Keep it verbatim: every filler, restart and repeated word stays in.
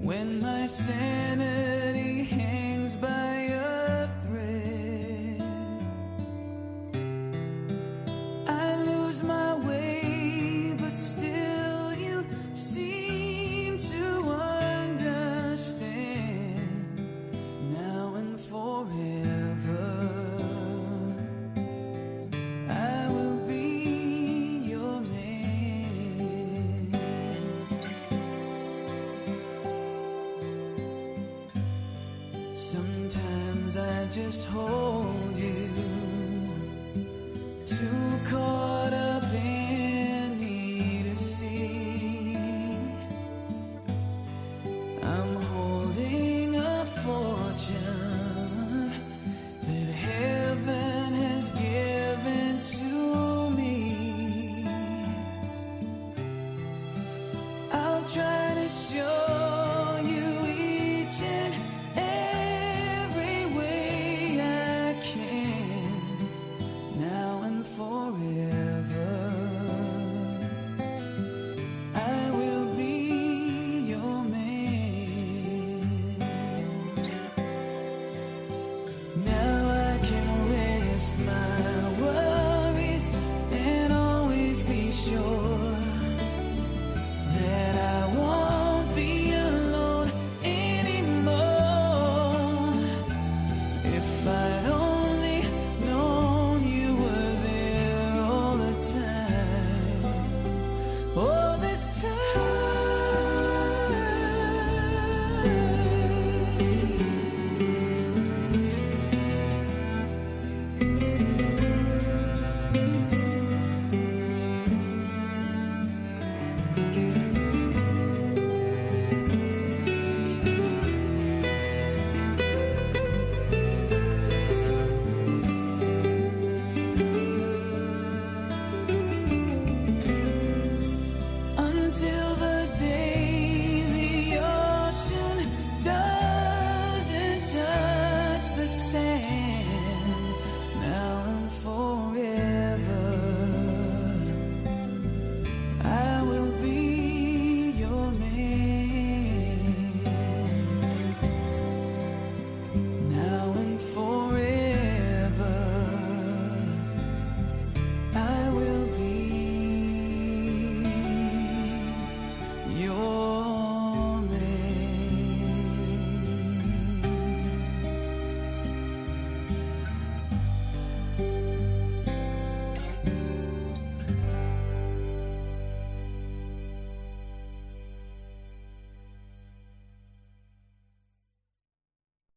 when my sanity hangs by a thread. I lose my way, but still you seem to understand. Now and forever, I will be your man. Sometimes I just hold you, too caught up in me to see. I'm holding a fortune that heaven has given to me. I'll try to show you each and every way I can, now and forever. I will be your man. Now I can rest my worries and always be sure that I won't be alone anymore. If I'd only known you were there all the time, all this time.